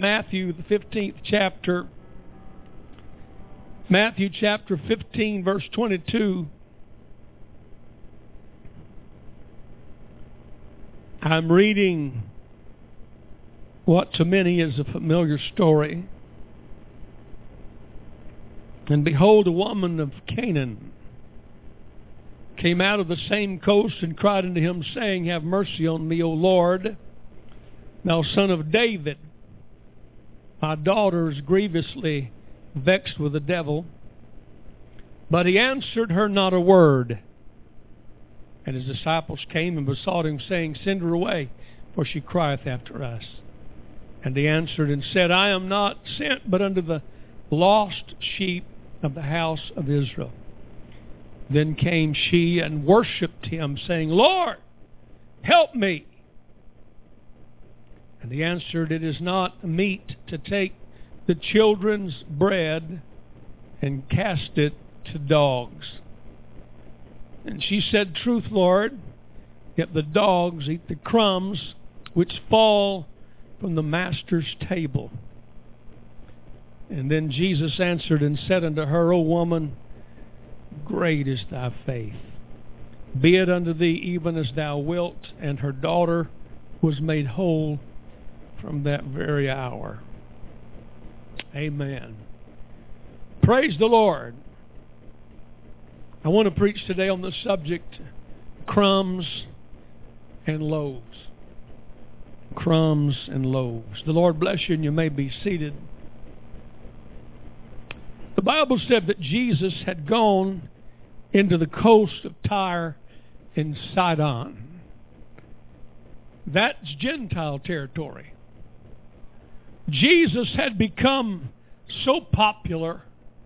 Matthew, the 15th chapter. Matthew chapter 15, verse 22. I'm reading what to many is a familiar story. And behold, a woman of Canaan came out of the same coast and cried unto him, saying, Have mercy on me, O Lord, thou son of David. My daughter is grievously vexed with the devil. But he answered her not a word. And his disciples came and besought him, saying, Send her away, for she crieth after us. And he answered and said, I am not sent but unto the lost sheep of the house of Israel. Then came she and worshipped him, saying, Lord, help me. And he answered, It is not meet to take the children's bread and cast it to dogs. And she said, Truth, Lord, yet the dogs eat the crumbs which fall from the master's table. And then Jesus answered and said unto her, O woman, great is thy faith. Be it unto thee even as thou wilt. And her daughter was made whole from that very hour. Amen. Praise the Lord. I want to preach today on the subject, crumbs and loaves. Crumbs and loaves. The Lord bless you, and you may be seated. The Bible said that Jesus had gone into the coast of Tyre and Sidon. That's Gentile territory. Jesus had become so popular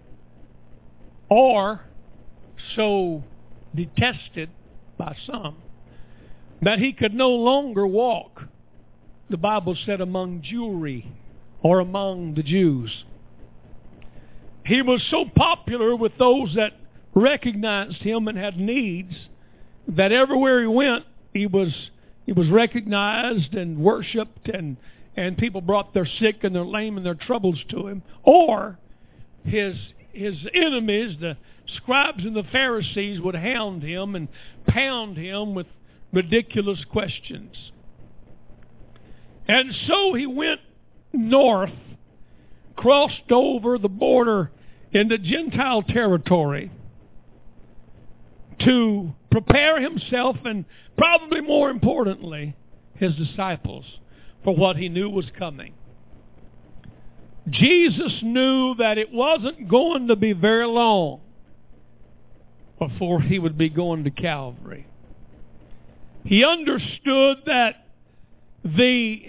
or so detested by some that he could no longer walk, the Bible said, among Jewry or among the Jews. He was so popular with those that recognized him and had needs that everywhere he went, he was recognized and worshipped, and people brought their sick and their lame and their troubles to him. Or his enemies, the scribes and the Pharisees, would hound him and pound him with ridiculous questions. And so he went north, crossed over the border into Gentile territory to prepare himself and, probably more importantly, his disciples for what he knew was coming. Jesus knew that it wasn't going to be very long before he would be going to Calvary. He understood that the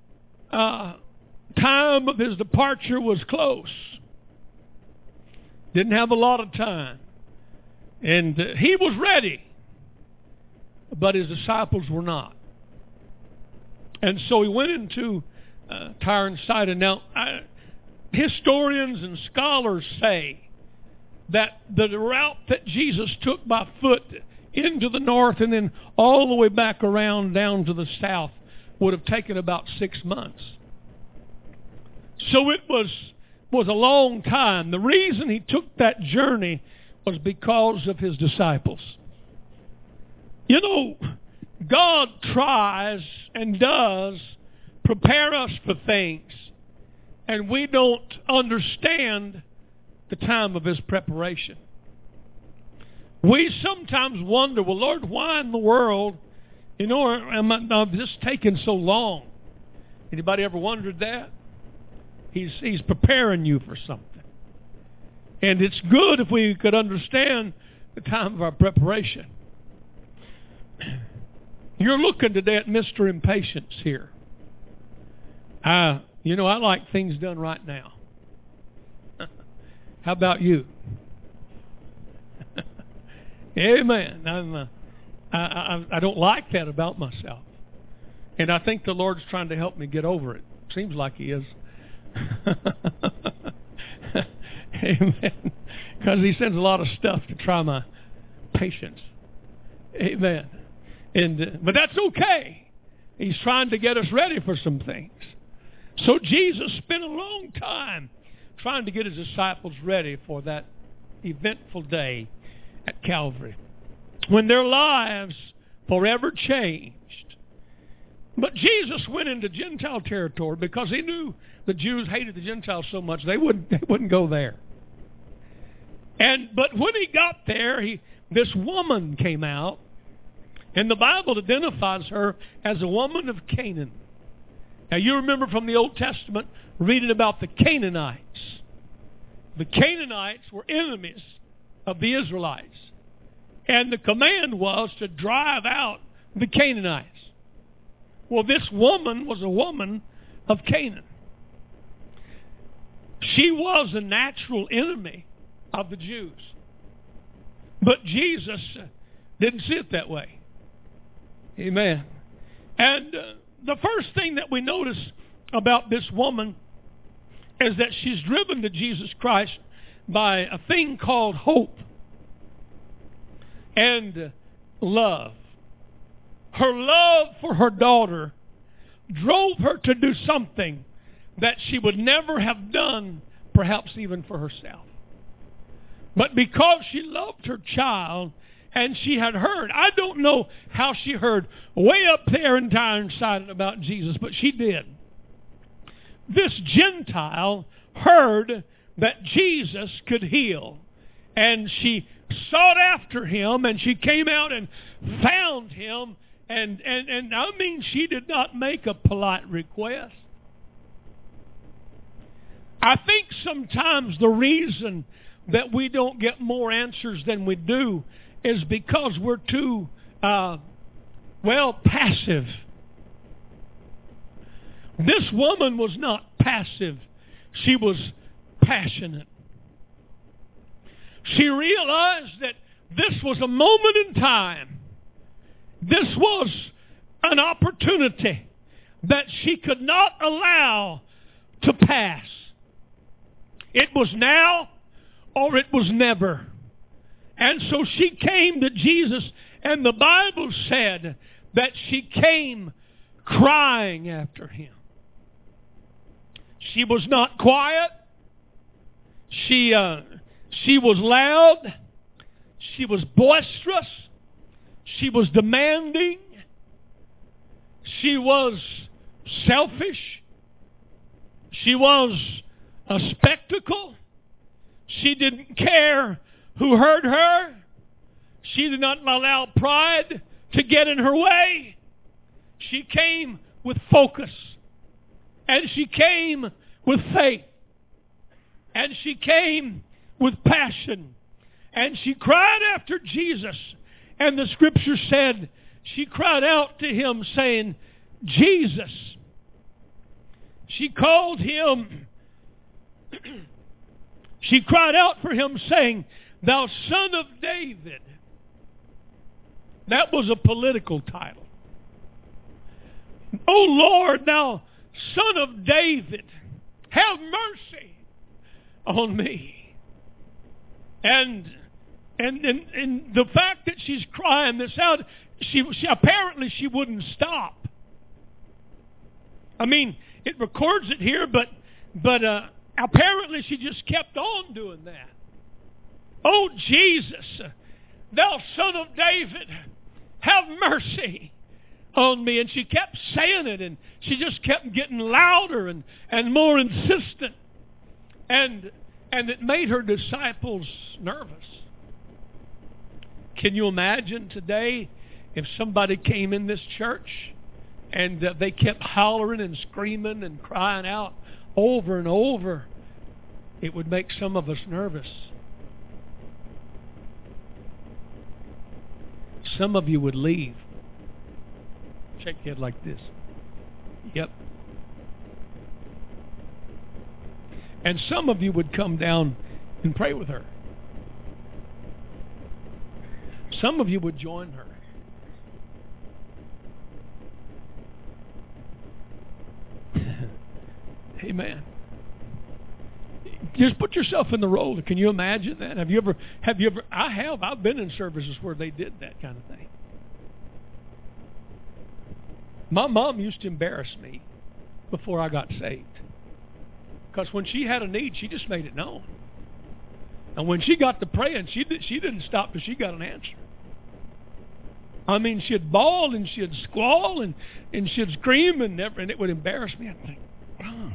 time of his departure was close. Didn't have a lot of time. And he was ready, but his disciples were not. And so he went into Tyre and Sidon. Now, historians and scholars say that the route that Jesus took by foot into the north and then all the way back around down to the south would have taken about 6 months. So it was a long time. The reason he took that journey was because of his disciples. You know, God tries and does prepare us for things, and we don't understand the time of his preparation. We sometimes wonder, well, Lord, why in the world, am I just taking so long? Anybody ever wondered that? He's preparing you for something. And it's good if we could understand the time of our preparation. You're looking today at Mr. Impatience here. I like things done right now. How about you? Amen. I don't like that about myself. And I think the Lord's trying to help me get over it. Seems like he is. Amen. Because he sends a lot of stuff to try my patience. Amen. But that's okay. He's trying to get us ready for some things. So Jesus spent a long time trying to get his disciples ready for that eventful day at Calvary, when their lives forever changed. But Jesus went into Gentile territory because he knew the Jews hated the Gentiles so much they wouldn't go there. But when he got there, this woman came out, and the Bible identifies her as a woman of Canaan. Now you remember from the Old Testament reading about the Canaanites. The Canaanites were enemies of the Israelites. And the command was to drive out the Canaanites. Well, this woman was a woman of Canaan. She was a natural enemy of the Jews. But Jesus didn't see it that way. Amen. And the first thing that we notice about this woman is that she's driven to Jesus Christ by a thing called hope and love. Her love for her daughter drove her to do something that she would never have done, perhaps even for herself. But because she loved her child, and she had heard, I don't know how she heard way up there in Tyneside about Jesus, but she did. This Gentile heard that Jesus could heal, and she sought after him, and she came out and found him, and I mean, she did not make a polite request. I think sometimes the reason that we don't get more answers than we do is because we're too, passive. This woman was not passive. She was passionate. She realized that this was a moment in time. This was an opportunity that she could not allow to pass. It was now or it was never. And so she came to Jesus, and the Bible said that she came crying after him. She was not quiet. She was loud. She was boisterous. She was demanding. She was selfish. She was a spectacle. She didn't care who heard her. She did not allow pride to get in her way. She came with focus. And she came with faith. And she came with passion. And she cried after Jesus. And the scripture said, she cried out to him saying, Jesus. She called him. She cried out for him saying, Thou Son of David. That was a political title. O Lord, thou Son of David, have mercy on me. And the fact that she's crying this out, she apparently she wouldn't stop. I mean, it records it here, but apparently she just kept on doing that. Oh, Jesus, thou Son of David, have mercy on me. And she kept saying it, and she just kept getting louder and more insistent. And it made her disciples nervous. Can you imagine today if somebody came in this church and they kept hollering and screaming and crying out over and over? It would make some of us nervous. Some of you would leave. Shake your head like this. Yep. And some of you would come down and pray with her. Some of you would join her. Amen. Just put yourself in the role. Can you imagine that? Have you ever? I have. I've been in services where they did that kind of thing. My mom used to embarrass me before I got saved. Because when she had a need, she just made it known. And when she got to praying, she didn't stop till she got an answer. I mean, she'd bawl and she'd squall and she'd scream and it would embarrass me. I'd think, wow.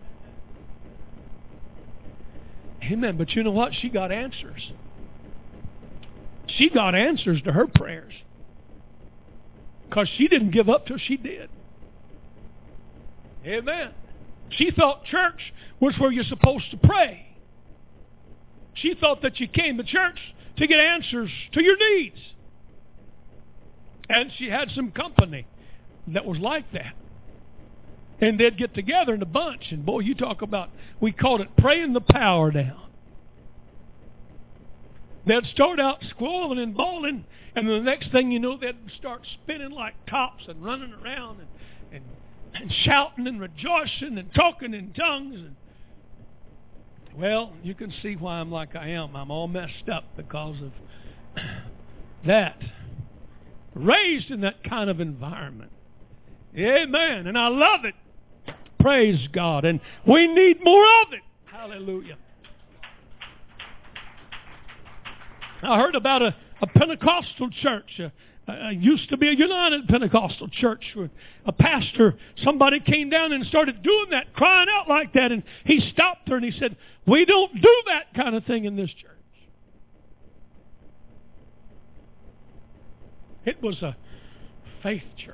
Amen. But you know what? She got answers. She got answers to her prayers. Because she didn't give up till she did. Amen. She thought church was where you're supposed to pray. She thought that you came to church to get answers to your needs. And she had some company that was like that. And they'd get together in a bunch. And boy, you talk about, we called it praying the power down. They'd start out squalling and bawling. And the next thing you know, they'd start spinning like tops and running around and shouting and rejoicing and talking in tongues. And, well, you can see why I'm like I am. I'm all messed up because of that. Raised in that kind of environment. Amen. And I love it. Praise God. And we need more of it. Hallelujah. I heard about a Pentecostal church. Used to be a United Pentecostal church. A pastor, somebody came down and started doing that, crying out like that. And he stopped her and he said, we don't do that kind of thing in this church. It was a faith church.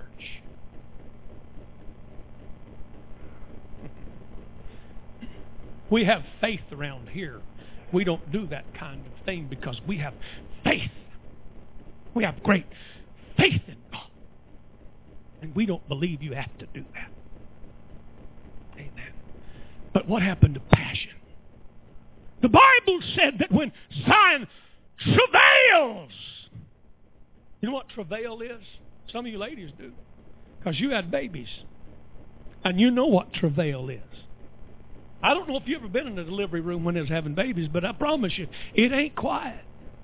We have faith around here. We don't do that kind of thing because we have faith. We have great faith in God. And we don't believe you have to do that. Amen. But what happened to passion? The Bible said that when Zion travails, you know what travail is? Some of you ladies do. Because you had babies. And you know what travail is. I don't know if you've ever been in a delivery room when they was having babies, but I promise you, it ain't quiet.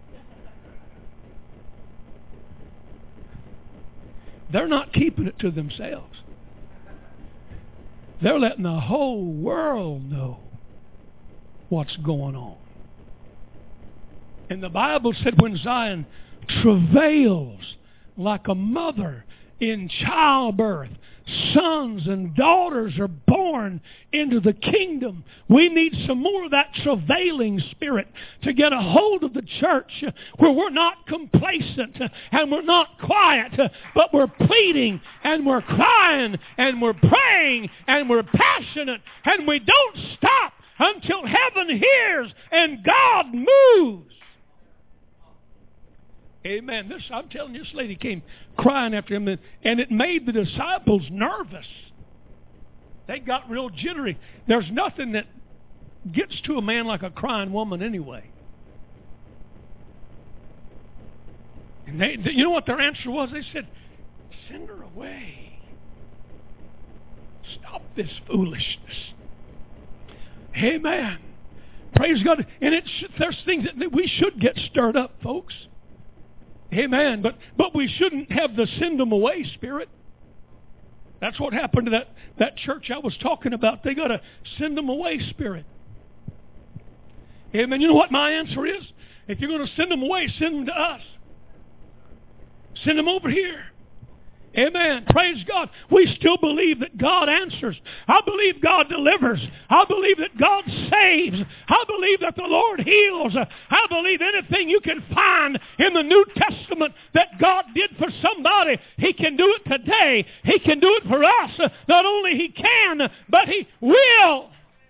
They're not keeping it to themselves. They're letting the whole world know what's going on. And the Bible said when Zion travails like a mother in childbirth, sons and daughters are born into the kingdom. We need some more of that travailing spirit to get a hold of the church where we're not complacent and we're not quiet, but we're pleading and we're crying and we're praying and we're passionate and we don't stop until heaven hears and God moves. Amen. I'm telling you, this lady came crying after him, and it made the disciples nervous. They got real jittery. There's nothing that gets to a man like a crying woman anyway. And you know what their answer was? They said, send her away. Stop this foolishness. Amen. Praise God. And there's things that we should get stirred up, folks. Amen. But we shouldn't have the send them away spirit. That's what happened to that church I was talking about. They got a send them away spirit. Amen. You know what my answer is? If you're going to send them away, send them to us. Send them over here. Amen. Praise God. We still believe that God answers. I believe God delivers. I believe that God saves. I believe that the Lord heals. I believe anything you can find in the New Testament that God did for somebody, He can do it today. He can do it for us. Not only He can, but He will.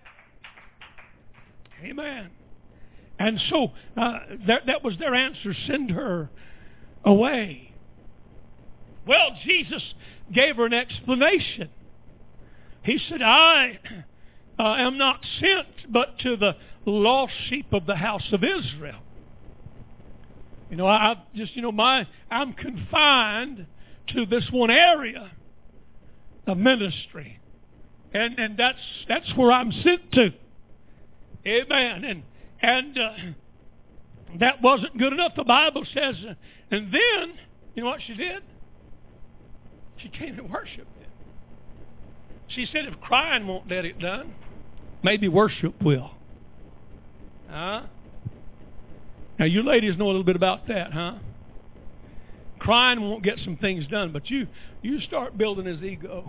Amen. And so that was their answer. Send her away. Well, Jesus gave her an explanation. He said, I am not sent but to the lost sheep of the house of Israel. You know, I'm confined to this one area of ministry. And that's where I'm sent to. Amen. And that wasn't good enough, the Bible says. And then, you know what she did? She came and worshiped him. She said if crying won't get it done, maybe worship will. Huh? Now you ladies know a little bit about that, huh? Crying won't get some things done, but you start building his ego.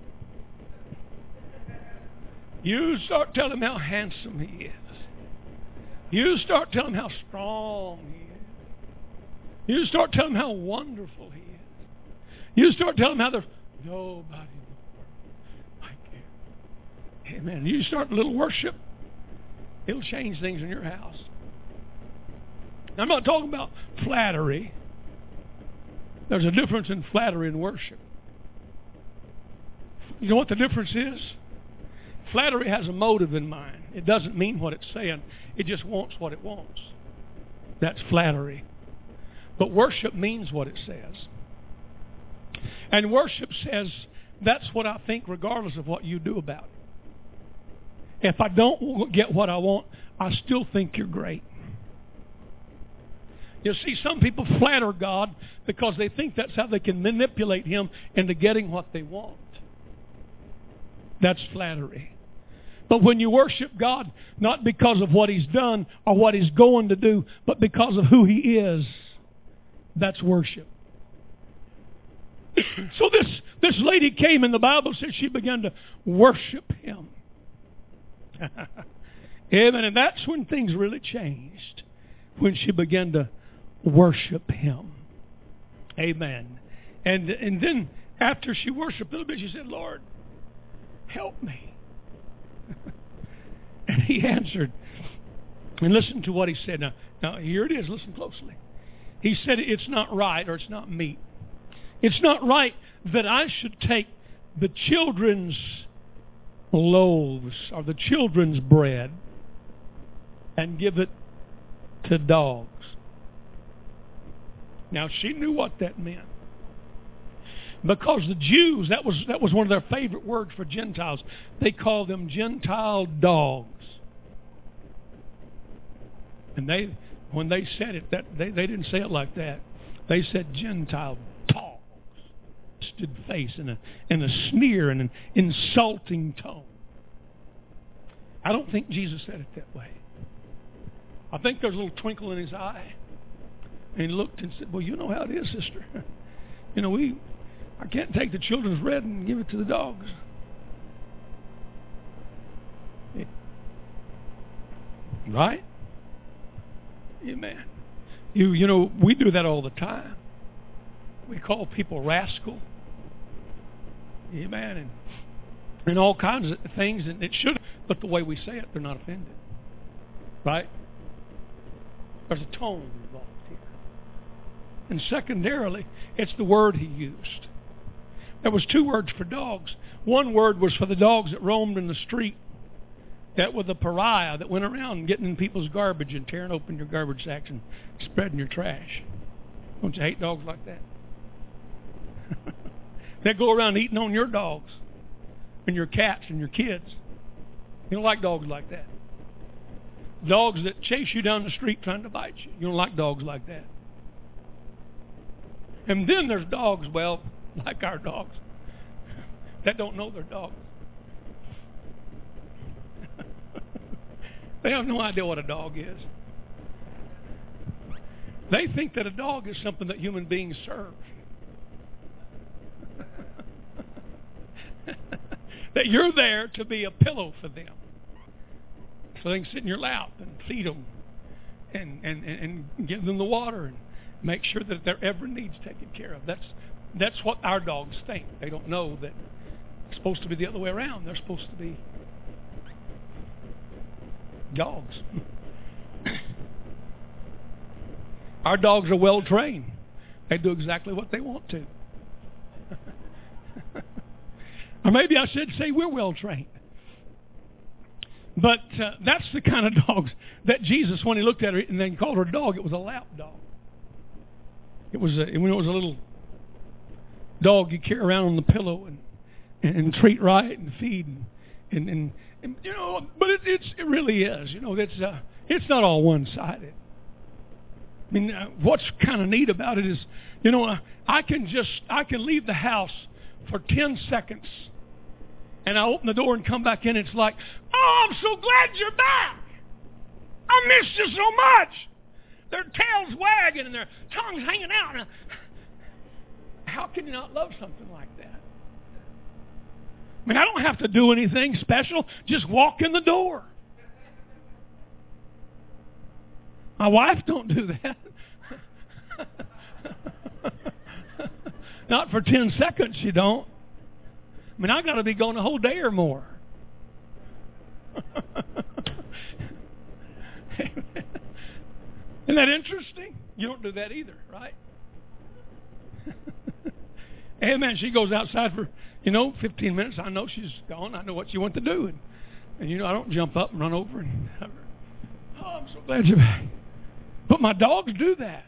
You start telling him how handsome he is. You start telling him how strong he is. You start telling him how wonderful he is. You start telling him how there's nobody in the world like you. Amen. You start a little worship, it'll change things in your house. I'm not talking about flattery. There's a difference in flattery and worship. You know what the difference is? Flattery has a motive in mind. It doesn't mean what it's saying. It just wants what it wants. That's flattery. But worship means what it says. And worship says, that's what I think regardless of what you do about it. If I don't get what I want, I still think you're great. You see, some people flatter God because they think that's how they can manipulate Him into getting what they want. That's flattery. But when you worship God, not because of what He's done or what He's going to do, but because of who He is, that's worship. So this lady came, and the Bible says she began to worship Him. Amen. And that's when things really changed, when she began to worship Him. Amen. And then after she worshiped a little bit, she said, Lord, help me. And He answered. And listen to what He said. Now here it is. Listen closely. He said, it's not right, or it's not meet. It's not right that I should take the children's loaves or the children's bread and give it to dogs. Now she knew what that meant. Because the Jews, that was one of their favorite words for Gentiles. They called them Gentile dogs. And when they said it, they didn't say it like that. They said Gentile dogs. Stood face in a sneer and an insulting tone. I don't think Jesus said it that way. I think there's a little twinkle in His eye. And He looked and said, well, you know how it is, sister. You know, I can't take the children's bread and give it to the dogs. Yeah. Right? Amen. You know, we do that all the time. We call people rascal. Amen. And all kinds of things, and it should, but the way we say it, they're not offended. Right? There's a tone involved here. And secondarily, it's the word He used. There was two words for dogs. One word was for the dogs that roamed in the street, that were the pariah that went around getting in people's garbage and tearing open your garbage sacks and spreading your trash. Don't you hate dogs like that? They go around eating on your dogs and your cats and your kids. You don't like dogs like that. Dogs that chase you down the street trying to bite you. You don't like dogs like that. And then there's dogs, well, like our dogs, that don't know they're dogs. They have no idea what a dog is. They think that a dog is something that human beings serve. That you're there to be a pillow for them, so they can sit in your lap and feed them and give them the water and make sure that their every need's taken care of. That's what our dogs think. They don't know that it's supposed to be the other way around. They're supposed to be dogs. Our dogs are well trained. They do exactly what they want to. Or maybe I should say we're well trained. But that's the kind of dogs that Jesus, when He looked at her and then called her a dog, it was a lap dog. It was a little dog you carry around on the pillow and treat right and feed and you know. But it really is. You know, it's not all one-sided. I mean, what's kind of neat about it is, you know, I can leave the house for 10 seconds And I open the door and come back in. It's like, oh, I'm so glad you're back. I missed you so much. Their tails wagging and their tongues hanging out. How can you not love something like that? I mean, I don't have to do anything special. Just walk in the door. My wife don't do that. Not for 10 seconds, she don't. I mean, I got to be gone a whole day or more. Isn't that interesting? You don't do that either, right? Amen. She goes outside for, 15 minutes. I know she's gone. I know what she wants to do. And I don't jump up and run over and have her. Oh, I'm so glad you're back. But my dogs do that.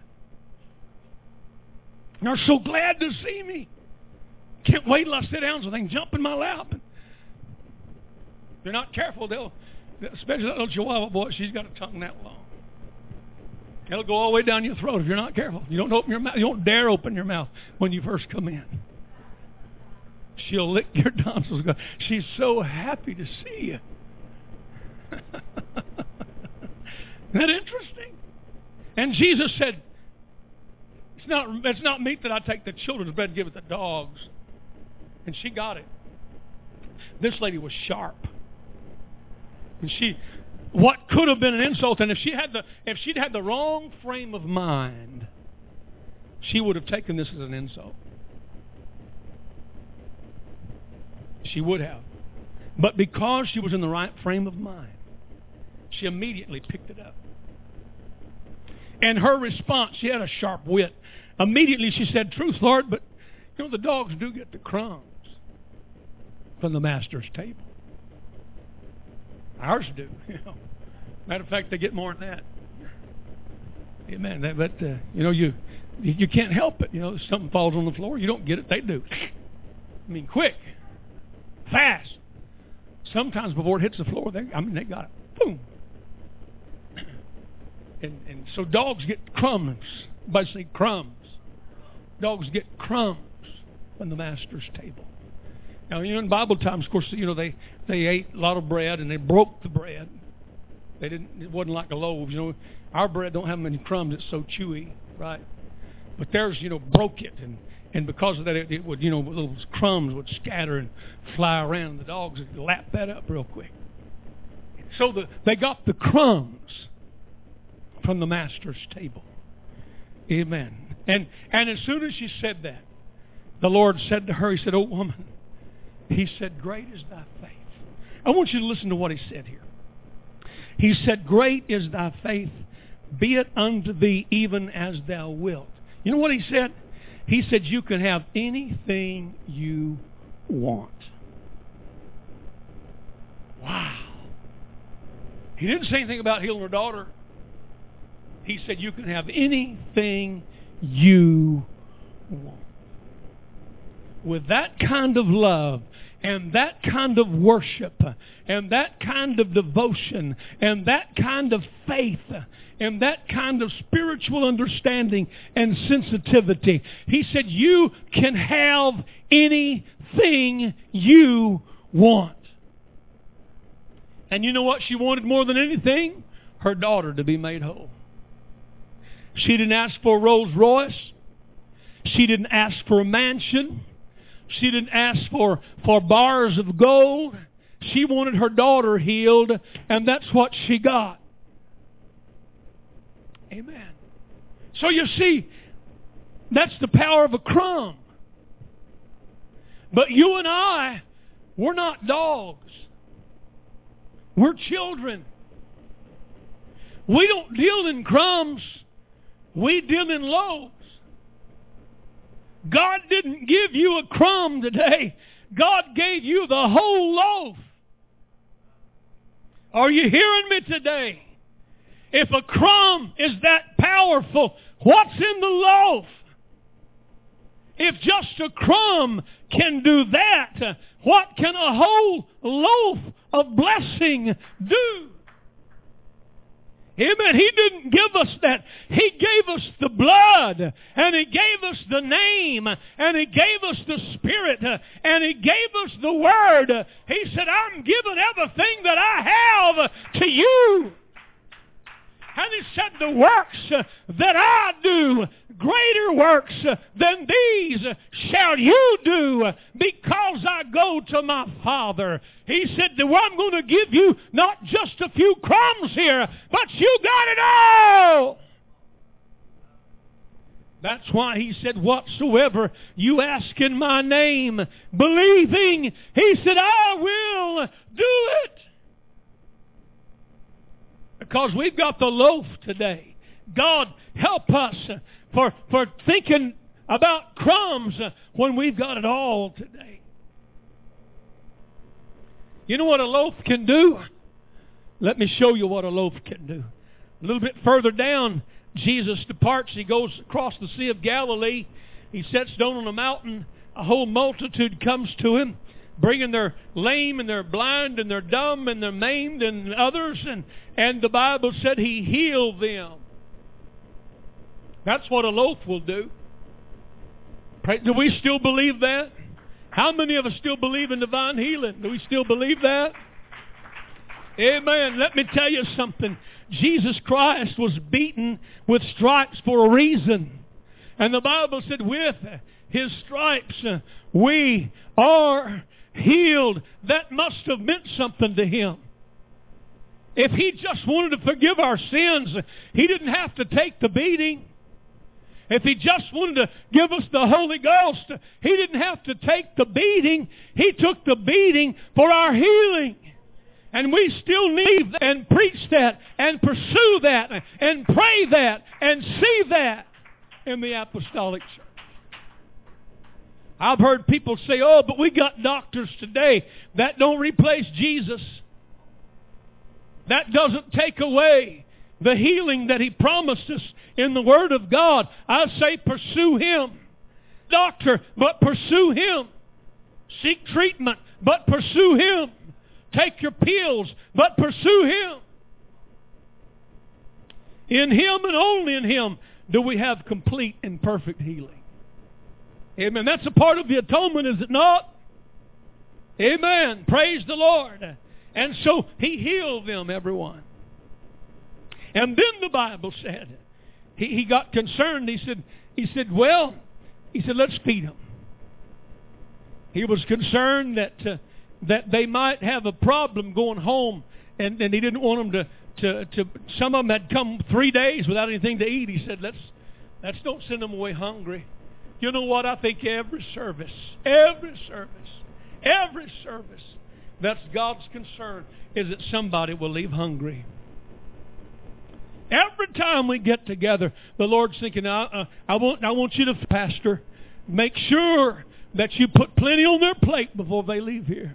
They're so glad to see me. Can't wait till I sit down so they can jump in my lap. If you're not careful, especially that little Chihuahua boy, she's got a tongue that long. It'll go all the way down your throat if you're not careful. You don't open your mouth. You don't dare open your mouth when you first come in. She'll lick your tonsils. She's so happy to see you. Isn't that interesting? And Jesus said, it's not meet that I take the children's bread and give it to dogs. And she got it. This lady was sharp. And what could have been an insult, and if she'd had the wrong frame of mind, she would have taken this as an insult. She would have. But because she was in the right frame of mind, she immediately picked it up. And her response, she had a sharp wit. Immediately she said, "Truth, Lord, but the dogs do get the crumbs from the master's table. Ours do. Matter of fact, they get more than that." Amen. But you can't help it. If something falls on the floor, you don't get it. They do. I mean, quick, fast. Sometimes before it hits the floor, they got it. Boom. And so dogs get crumbs. Basically, crumbs. Dogs get crumbs from the master's table. Now, in Bible times, of course, they ate a lot of bread and they broke the bread. It wasn't like a loaf. Our bread don't have many crumbs. It's so chewy, right? But theirs, broke it, and because of that, it would, those crumbs would scatter and fly around. And the dogs would lap that up real quick. So they got the crumbs from the master's table. Amen. And as soon as she said that, the Lord said to her, He said, "Oh woman," He said, "great is thy faith." I want you to listen to what He said here. He said, "Great is thy faith, be it unto thee even as thou wilt." You know what He said? He said, you can have anything you want. Wow. He didn't say anything about healing her daughter. He said, you can have anything you want. With that kind of love and that kind of worship and that kind of devotion and that kind of faith and that kind of spiritual understanding and sensitivity, He said, you can have anything you want. And you know what she wanted more than anything? Her daughter to be made whole. She didn't ask for a Rolls Royce. She didn't ask for a mansion. She didn't ask for bars of gold. She wanted her daughter healed, and that's what she got. Amen. So you see, that's the power of a crumb. But you and I, we're not dogs. We're children. We don't deal in crumbs. We deal in loaves. God didn't give you a crumb today. God gave you the whole loaf. Are you hearing me today? If a crumb is that powerful, what's in the loaf? If just a crumb can do that, what can a whole loaf of blessing do? Amen. He didn't give us that. He gave us the blood, and He gave us the name, and He gave us the Spirit, and He gave us the Word. He said, I'm giving everything that I have to you. And He said, the works that I do, greater works than these shall you do, because I go to my Father. He said, well, I'm going to give you not just a few crumbs here, but you got it all. That's why He said, whatsoever you ask in my name, believing, He said, I will do it. Because we've got the loaf today. God, help us for thinking about crumbs when we've got it all today. You know what a loaf can do? Let me show you what a loaf can do. A little bit further down, Jesus departs. He goes across the Sea of Galilee. He sits down on a mountain. A whole multitude comes to Him, bringing their lame and their blind and their dumb and their maimed and others. And the Bible said He healed them. That's what a loaf will do. Do we still believe that? How many of us still believe in divine healing? Do we still believe that? Amen. Let me tell you something. Jesus Christ was beaten with stripes for a reason. And the Bible said with His stripes we are healed. That must have meant something to Him. If He just wanted to forgive our sins, He didn't have to take the beating. If He just wanted to give us the Holy Ghost, He didn't have to take the beating. He took the beating for our healing. And we still need and preach that and pursue that and pray that and see that in the apostolic church. I've heard people say, oh, but we got doctors today. That don't replace Jesus. That doesn't take away the healing that He promised us in the Word of God. I say pursue Him. Doctor, but pursue Him. Seek treatment, but pursue Him. Take your pills, but pursue Him. In Him and only in Him do we have complete and perfect healing. Amen. That's a part of the atonement, is it not? Amen. Praise the Lord. And so He healed them, everyone. And then the Bible said, he got concerned. He said, let's feed them. He was concerned that they might have a problem going home, and He didn't want them to some of them had come 3 days without anything to eat. He said, let's don't send them away hungry. You know what? I think every service, that's God's concern, is that somebody will leave hungry. Every time we get together, the Lord's thinking, I want you to, Pastor, make sure that you put plenty on their plate before they leave here.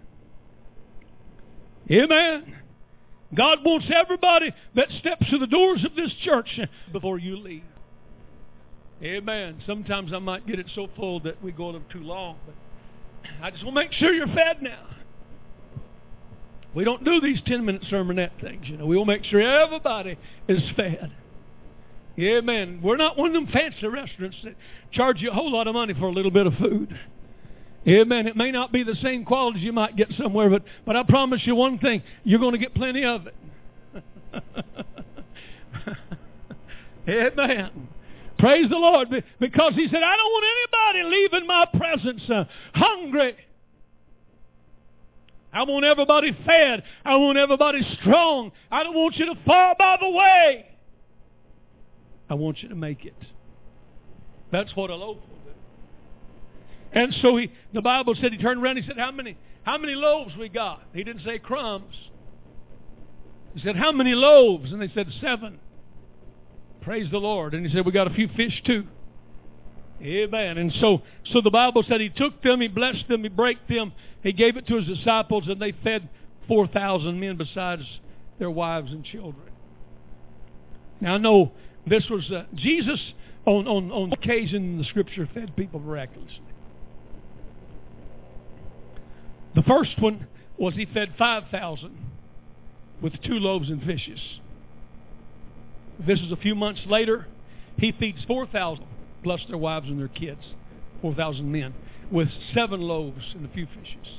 Amen. God wants everybody that steps through the doors of this church before you leave. Amen. Sometimes I might get it so full that we go too long, but I just want to make sure you're fed now. We don't do these 10-minute sermonette things, you know. We will make sure everybody is fed. Amen. We're not one of them fancy restaurants that charge you a whole lot of money for a little bit of food. Amen. It may not be the same quality you might get somewhere, but I promise you one thing, you're going to get plenty of it. Amen. Praise the Lord. Because He said, I don't want anybody leaving my presence hungry. I want everybody fed. I want everybody strong. I don't want you to fall by the way. I want you to make it. That's what a loaf will do. And so the Bible said He turned around and He said, how many loaves we got? He didn't say crumbs. He said, how many loaves? And they said 7. Praise the Lord. And He said, we got a few fish too. Amen. And so the Bible said He took them, He blessed them, He broke them, He gave it to His disciples, and they fed 4,000 men besides their wives and children. Now I know this was Jesus on occasion in the Scripture fed people miraculously. The first one was He fed 5,000 with 2 loaves and fishes. This is a few months later. He feeds 4,000 plus their wives and their kids, 4,000 men, with 7 loaves and a few fishes.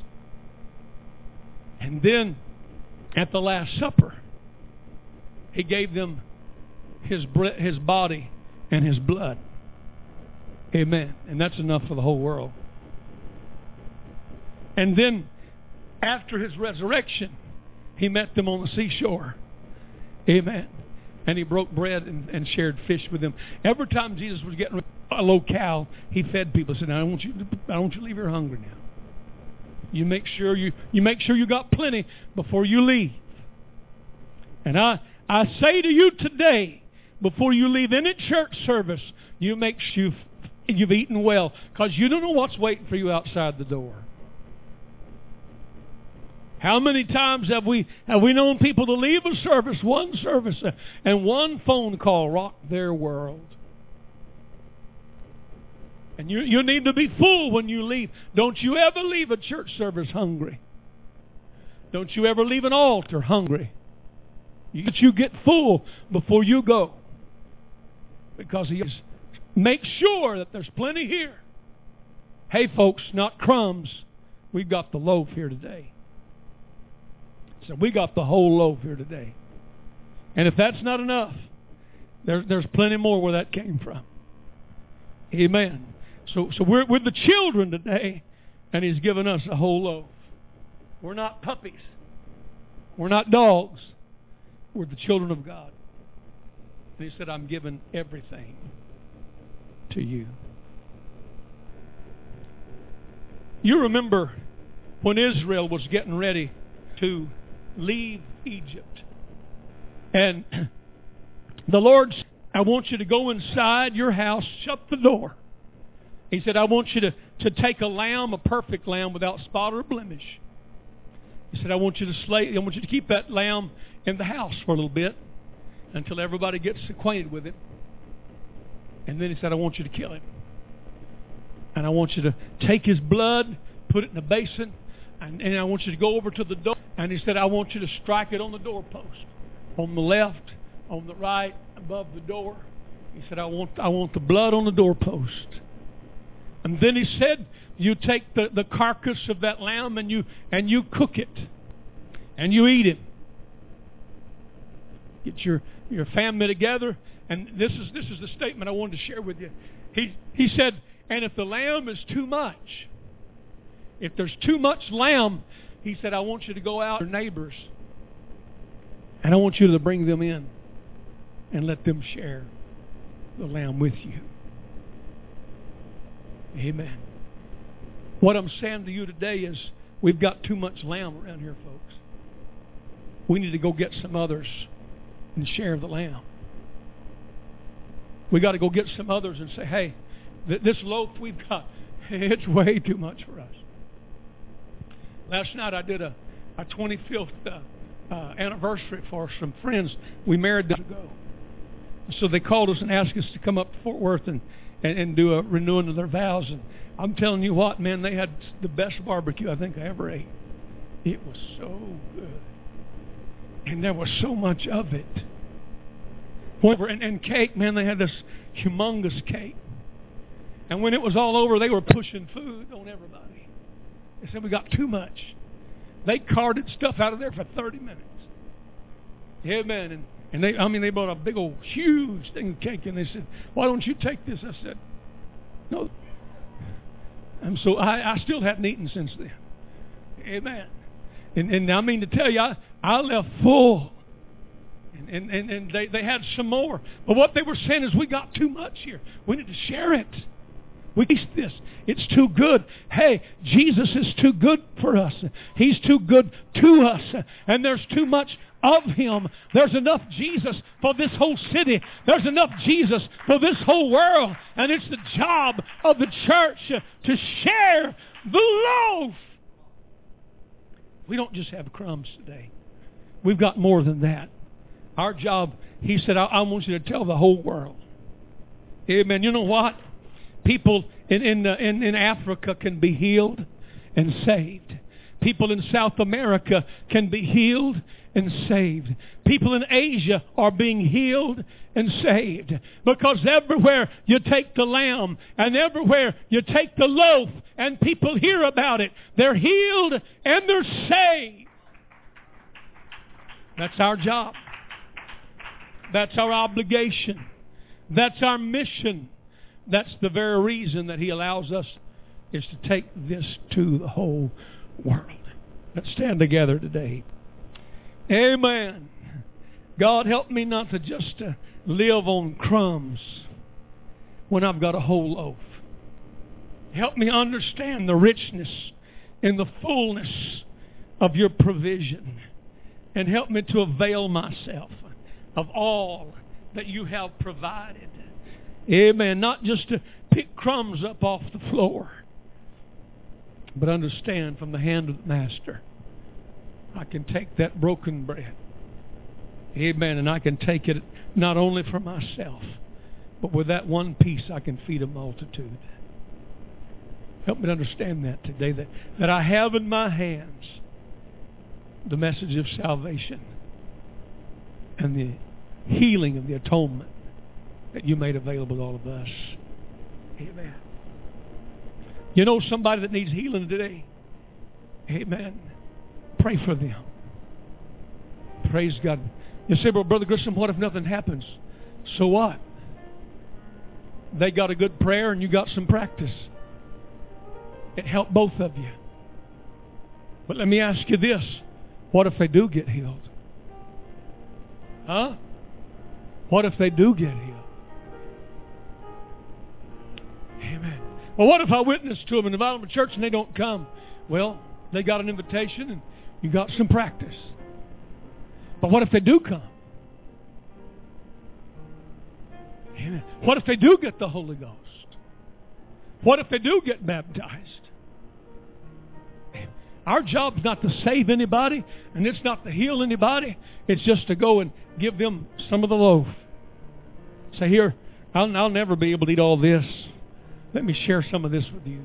And then at the Last Supper, He gave them His body and His blood. Amen. And that's enough for the whole world. And then after His resurrection, He met them on the seashore. Amen. And He broke bread and shared fish with them. Every time Jesus was getting a locale, He fed people. He said, I don't want you to leave here hungry now. You make sure you got plenty before you leave. And I say to you today, before you leave any church service, you make sure you've eaten well, because you don't know what's waiting for you outside the door. How many times have we known people to leave a service, one service, and one phone call rocked their world? And you need to be full when you leave. Don't you ever leave a church service hungry. Don't you ever leave an altar hungry. You get full before you go. Because He says, make sure that there's plenty here. Hey folks, not crumbs. We've got the loaf here today. So we got the whole loaf here today. And if that's not enough, there's plenty more where that came from. Amen. So we're with the children today, and He's given us a whole loaf. We're not puppies. We're not dogs. We're the children of God. And He said, I'm giving everything to you. You remember when Israel was getting ready to leave Egypt. And the Lord said, I want you to go inside your house, shut the door. He said, I want you to take a lamb, a perfect lamb without spot or blemish. He said, I want you to keep that lamb in the house for a little bit until everybody gets acquainted with him. And then He said, I want you to kill him. And I want you to take his blood, put it in a basin, and I want you to go over to the door. And He said, I want you to strike it on the doorpost, on the left, on the right, above the door. He said, I want the blood on the doorpost. And then He said, you take the carcass of that lamb and you cook it, and you eat him. Get your family together, and this is the statement I wanted to share with you. He said, and if the lamb is too much, if there's too much lamb, He said, I want you to go out to your neighbors, and I want you to bring them in and let them share the lamb with you. Amen. What I'm saying to you today is we've got too much lamb around here, folks. We need to go get some others and share the lamb. We got to go get some others and say, hey, this loaf we've got, it's way too much for us. Last night I did a 25th anniversary for some friends. We married them ago. So they called us and asked us to come up to Fort Worth and do a renewing of their vows. And I'm telling you what, man, they had the best barbecue I think I ever ate. It was so good. And there was so much of it. And cake, man, they had this humongous cake. And when it was all over, they were pushing food on everybody. They said, we got too much. They carted stuff out of there for 30 minutes. Amen. And they brought a big old huge thing of cake, and they said, why don't you take this? I said, no. And so I still haven't eaten since then. Amen. And I mean to tell you, I left full. And they had some more. But what they were saying is, we got too much here. We need to share it. We taste this. It's too good. Hey, Jesus is too good for us. He's too good to us. And there's too much of Him. There's enough Jesus for this whole city. There's enough Jesus for this whole world. And it's the job of the church to share the loaf. We don't just have crumbs today. We've got more than that. Our job, He said, I want you to tell the whole world. Amen. You know what? People in Africa can be healed and saved. People in South America can be healed and saved. People in Asia are being healed and saved. Because everywhere you take the lamb and everywhere you take the loaf and people hear about it, they're healed and they're saved. That's our job. That's our obligation. That's our mission. That's the very reason that He allows us, is to take this to the whole world. Let's stand together today. Amen. God, help me not to just live on crumbs when I've got a whole loaf. Help me understand the richness and the fullness of Your provision. And help me to avail myself of all that You have provided. Amen. Not just to pick crumbs up off the floor, but understand from the hand of the Master, I can take that broken bread. Amen. And I can take it not only for myself, but with that one piece I can feed a multitude. Help me to understand that today, that I have in my hands the message of salvation and the healing of the atonement that You made available to all of us. Amen. You know somebody that needs healing today? Amen. Pray for them. Praise God. You say, well, Brother Grissom, what if nothing happens? So what? They got a good prayer and you got some practice. It helped both of you. But let me ask you this. What if they do get healed? Huh? What if they do get healed? Amen. Well, what if I witness to them and invite them to church and they don't come? Well, they got an invitation and you got some practice. But what if they do come? Amen. What if they do get the Holy Ghost? What if they do get baptized? Our job's not to save anybody, and it's not to heal anybody. It's just to go and give them some of the loaf. Say, here, I'll never be able to eat all this. Let me share some of this with you.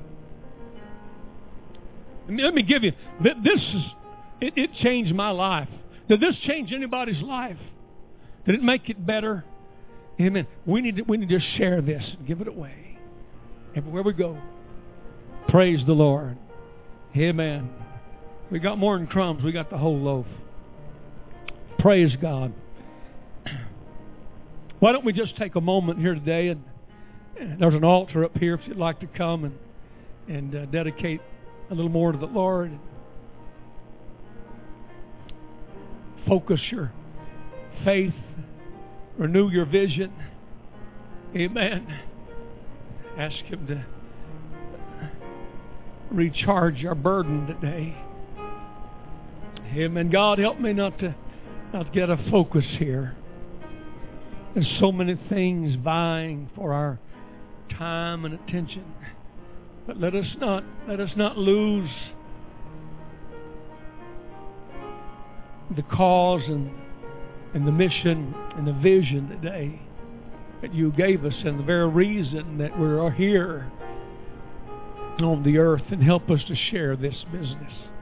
Let me give you, it changed my life. Did this change anybody's life? Did it make it better? Amen. We need to share this and give it away. Everywhere we go. Praise the Lord. Amen. We got more than crumbs. We got the whole loaf. Praise God. Why don't we just take a moment here today, and there's an altar up here if you'd like to come and dedicate a little more to the Lord. Focus your faith. Renew your vision. Amen. Ask Him to recharge our burden today. Amen. God, help me not to get a focus here. There's so many things vying for our time and attention. But let us not lose the cause and the mission and the vision today that You gave us, and the very reason that we are here on the earth, and help us to share this business.